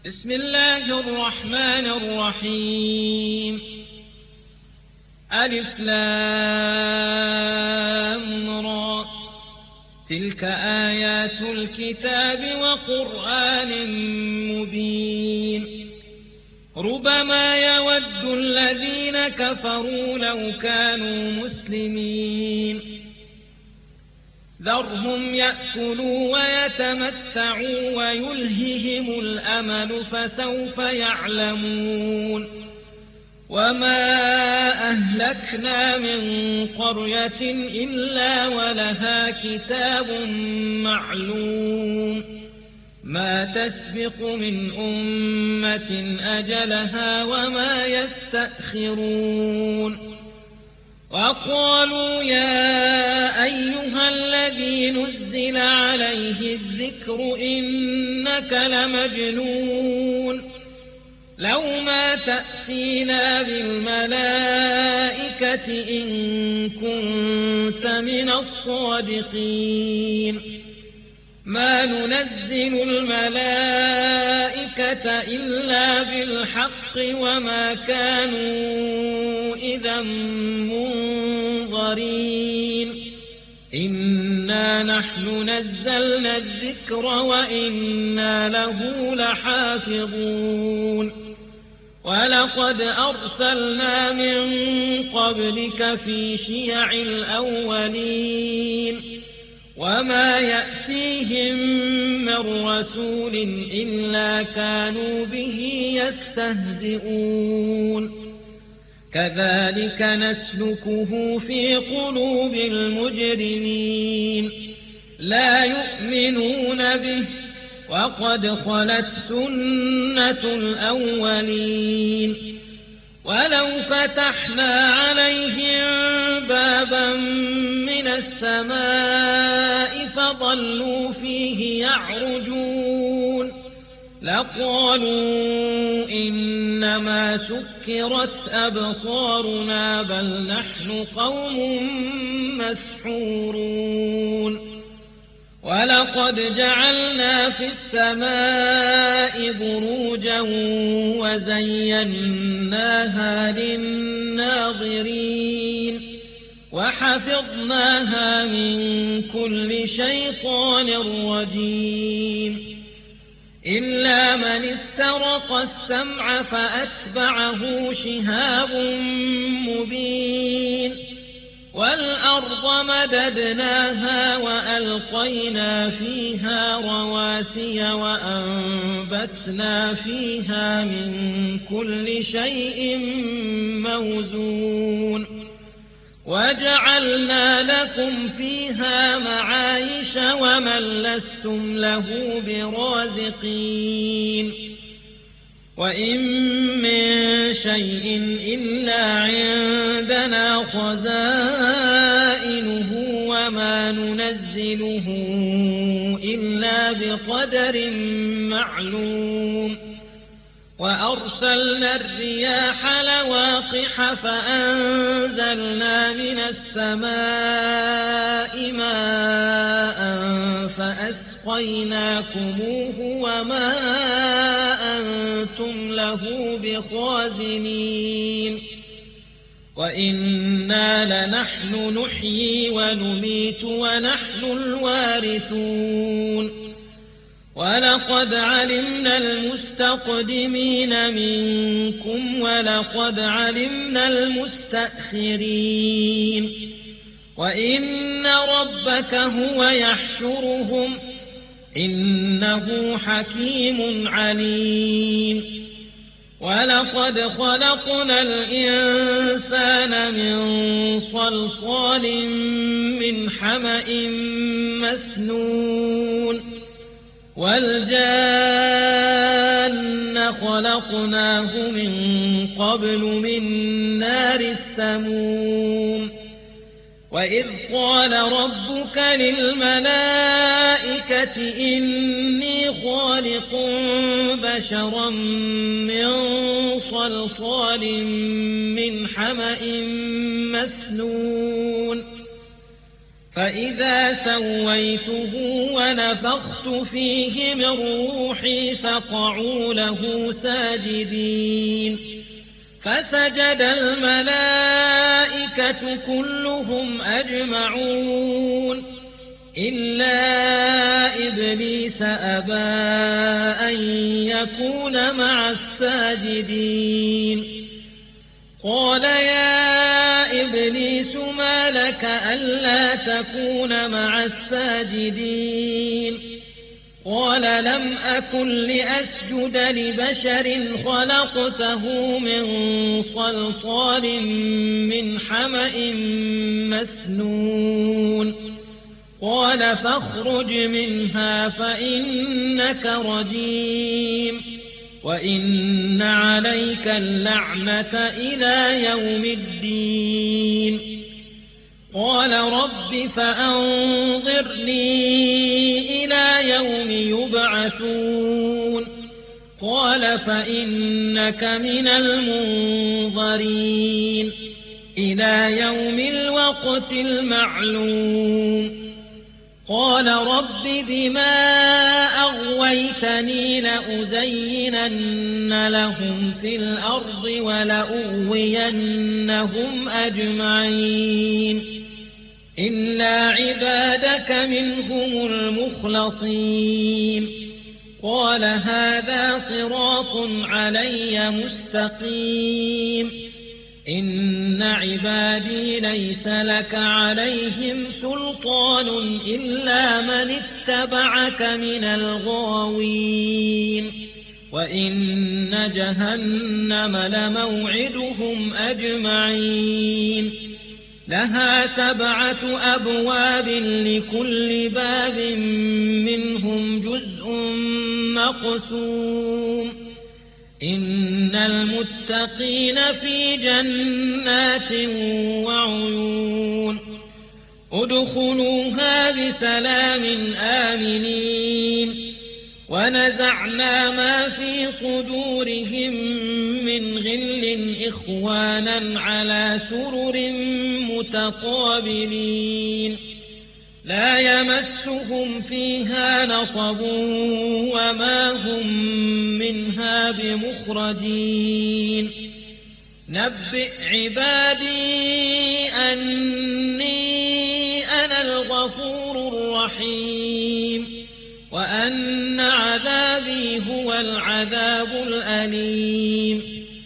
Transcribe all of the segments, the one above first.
بسم الله الرحمن الرحيم. ألف لام را، تلك آيات الكتاب وقرآن مبين. ربما يود الذين كفروا لو كانوا مسلمين. ذرهم يأكلوا ويتمتعوا ويلههم الأمل فسوف يعلمون. وما أهلكنا من قرية إلا ولها كتاب معلوم، ما تسبق من أمة أجلها وما يستأخرون. وقالوا يا أيها الذي نزل عليه الذكر إنك لمجنون، لو ما تأتينا بالملائكة إن كنت من الصادقين. ما ننزل الملائكة إلا بالحق وما كانوا إذا منظرين. إنا نحن نزلنا الذكر وإنا له لحافظون. ولقد أرسلنا من قبلك في شيع الأولين، وما يأتيهم من رسول إلا كانوا به يستهزئون. كذلك نسلكه في قلوب المجرمين، لا يؤمنون به وقد خلت سنة الأولين. ولو فتحنا عليهم بابا من السماء فظلوا فيه يعرجون لقالوا إنما سكرت أبصارنا بل نحن قوم مسحورون. ولقد جعلنا في السماء بروجا وزيناها للناظرين وحفظناها من كل شيطان رجيم. إلا من استرق السمع فأتبعه شهاب مبين. والأرض مددناها وألقينا فيها رواسي وأنبتنا فيها من كل شيء موزون. وجعلنا لكم فيها معايش ومن لستم له برازقين. وإن من شيء إلا عندنا خزائنه وما ننزله إلا بقدر معلوم. وأرسلنا الرياح لواقح فأنزلنا من السماء ماء فأسقيناكموه وما أنتم له بخازنين. وإنا لنحن نحيي ونميت ونحن الوارثون. ولقد علمنا المستقدمين منكم ولقد علمنا المستأخرين. وإن ربك هو يحشرهم إنه حكيم عليم. ولقد خلقنا الإنسان من صلصال من حمأ مسنون. والجان خلقناه من قبل من نار السموم. وإذ قال ربك للملائكة إني خالق بشرا من صلصال من حمأ مسنون. فإذا سويته ونفخت فيه من روحي فقعوا له ساجدين فسجد الملائكة كلهم أجمعون إلا إبليس أبى أن يكون مع الساجدين قال يا إبليس ما لك ألا تكون مع الساجدين قال لم أكن لأسجد لبشر خلقته من صلصال من حمأ مسنون قال فاخرج منها فإنك رجيم وإن عليك اللعنة إلى يوم الدين قال رب فأنظرني إلى يوم يبعثون قال فإنك من المنظرين إلى يوم الوقت المعلوم قال رب بما أغويتني لأزينن لهم في الأرض ولأغوينهم أجمعين إلا عبادك منهم المخلصين قال هذا صراط علي مستقيم إن عبادي ليس لك عليهم سلطان إلا من اتبعك من الغاوين وإن جهنم لموعدهم أجمعين لها 7 أبواب لكل باب منهم جزء مقسوم إن المتقين في جنات وعيون ادخلوها بسلام آمنين ونزعنا ما في صدورهم من غل إخوانا على سرر متقابلين لا يمسهم فيها نصب وما هم منها بمخرجين نبئ عبادي أني أنا الغفور الرحيم وأن عذابي هو العذاب الأليم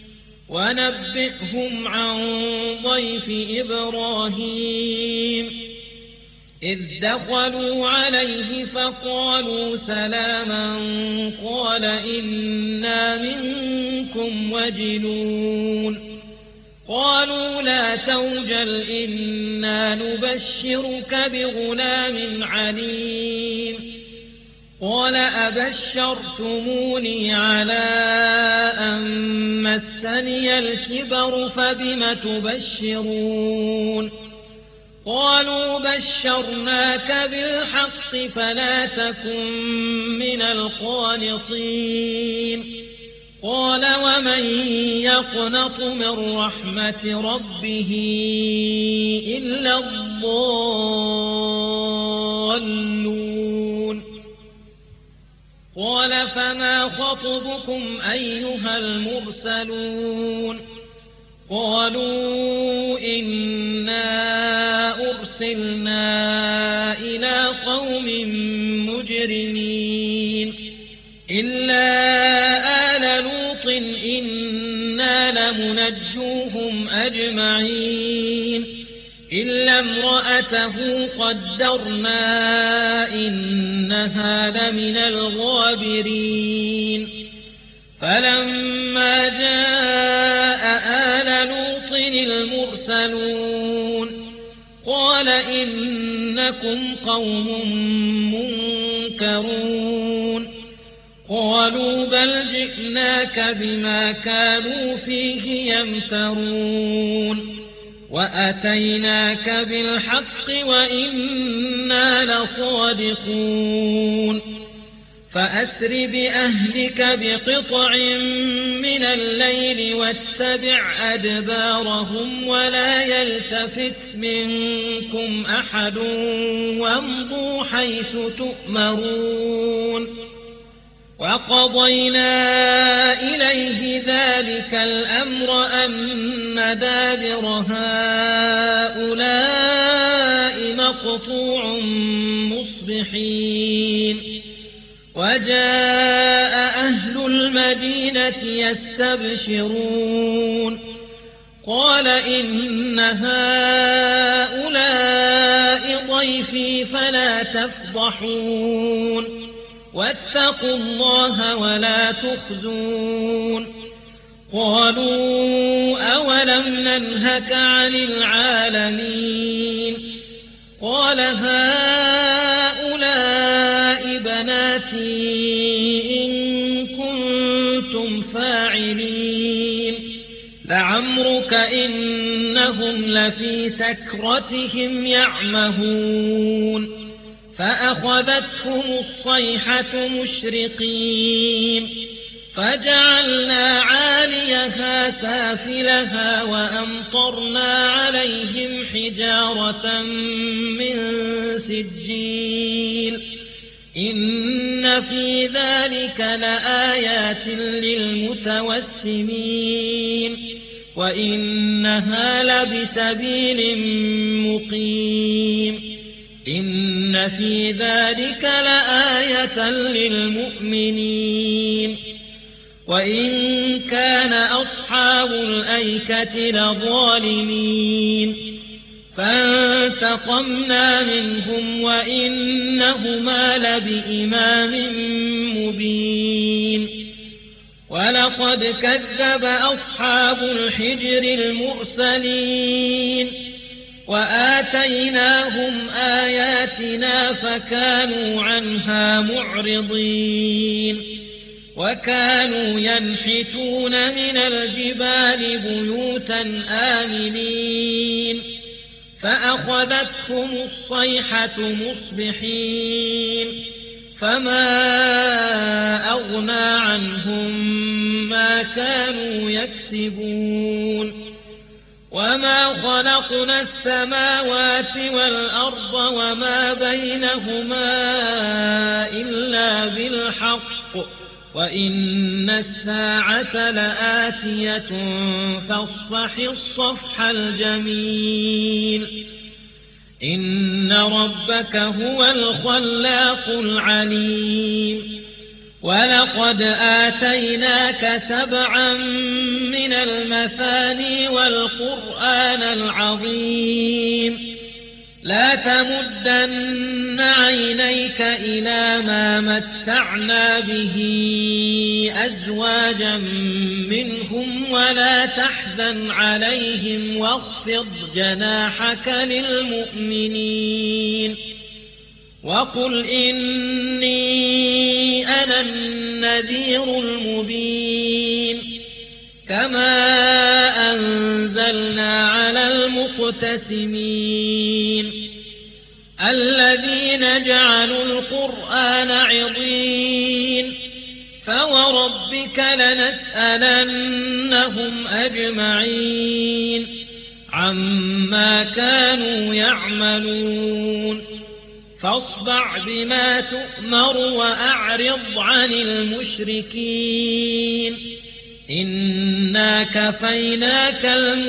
ونبئهم عن ضيف إبراهيم إذ دخلوا عليه فقالوا سلاما قال إنا منكم وجلون قالوا لا توجل إنا نبشرك بغلام عليم قال أبشرتموني على أن مسني الكبر فبم تبشرون قالوا بشرناك بالحق فلا تكن من القانطين قال ومن يقنط من رحمة ربه إلا الضالون قال فما خطبكم أيها المرسلون قالوا إنا أرسلنا إلى قوم مجرمين إلا آل لوط إنا لمنجوهم أجمعين إلا امرأته قدرنا إنها لمن الغابرين فلما جاء آل لوط المرسلون قال إنكم قوم منكرون قالوا بل جئناك بما كانوا فيه يمترون وأتيناك بالحق وإنا لصادقون فأسر بأهلك بقطع من الليل واتبع أدبارهم ولا يلتفت منكم أحد وامضوا حيث تؤمرون وقضينا إليه ذلك الأمر أن دابر هؤلاء مقطوع مصبحين وجاء أهل المدينة يستبشرون قال إن هؤلاء ضيفي فلا تفضحون واتقوا الله ولا تخزون قالوا أولم ننهك عن العالمين قال هؤلاء بناتي إن كنتم فاعلين لعمرك إنهم لفي سكرتهم يعمهون فأخذتهم الصيحة مشرقين فجعلنا عاليها سافلها وأمطرنا عليهم حجارة من سجيل إن في ذلك لآيات للمتوسمين وإنها لبسبيل مقيم إن في ذلك لآية للمؤمنين وإن كان أصحاب الأيكة لظالمين فانتقمنا منهم وإنهما لبإمام مبين ولقد كذب أصحاب الحجر المرسلين وآتيناهم آياتنا فكانوا عنها معرضين وكانوا ينحتون من الجبال بيوتا آمنين فأخذتهم الصيحة مصبحين فما أغنى عنهم ما كانوا يكسبون وما خلقنا السماوات والأرض وما بينهما إلا بالحق وإن الساعة لآتية فاصفح الصفح الجميل إن ربك هو الخلاق العليم ولقد آتيناك 7 من المثاني والقرآن العظيم لا تمدن عينيك إلى ما متعنا به أزواجا منهم ولا تحزن عليهم واخفض جناحك للمؤمنين وقل إني أنا النذير المبين كما أنزلنا على المقتسمين الذين جعلوا القرآن عضين فوربك لنسألنهم أجمعين عما كانوا يعملون فاصدع بما تؤمر وأعرض عن المشركين إنا كفيناك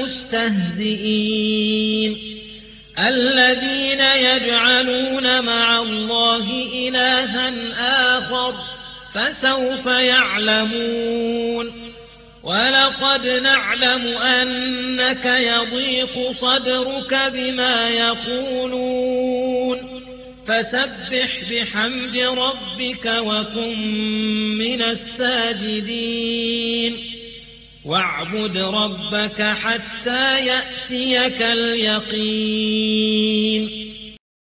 المستهزئين الذين يجعلون مع الله إلها آخر فسوف يعلمون ولقد نعلم أنك يضيق صدرك بما يقولون فسبح بحمد ربك وكن من الساجدين واعبد ربك حتى يأتيك اليقين